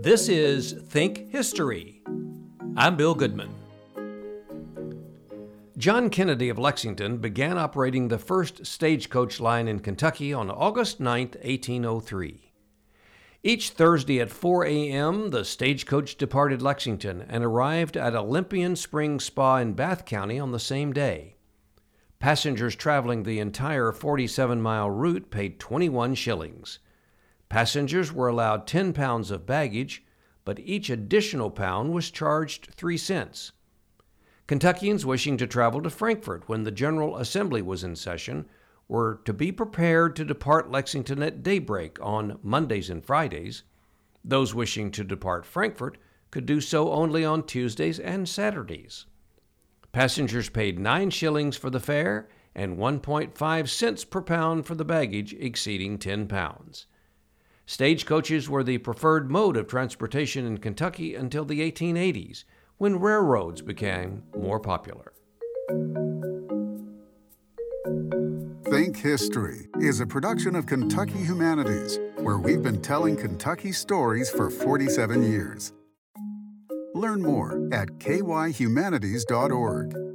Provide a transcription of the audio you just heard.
This is Think History. I'm Bill Goodman. John Kennedy of Lexington began operating the first stagecoach line in Kentucky on August 9, 1803. Each Thursday at 4 a.m., the stagecoach departed Lexington and arrived at Olympian Springs Spa in Bath County on the same day. Passengers traveling the entire 47-mile route paid 21 shillings. Passengers were allowed 10 pounds of baggage, but each additional pound was charged 3 cents. Kentuckians wishing to travel to Frankfort when the General Assembly was in session were to be prepared to depart Lexington at daybreak on Mondays and Fridays. Those wishing to depart Frankfort could do so only on Tuesdays and Saturdays. Passengers paid 9 shillings for the fare and 1.5 cents per pound for the baggage exceeding 10 pounds. Stagecoaches were the preferred mode of transportation in Kentucky until the 1880s, when railroads became more popular. Think History is a production of Kentucky Humanities, where we've been telling Kentucky stories for 47 years. Learn more at kyhumanities.org.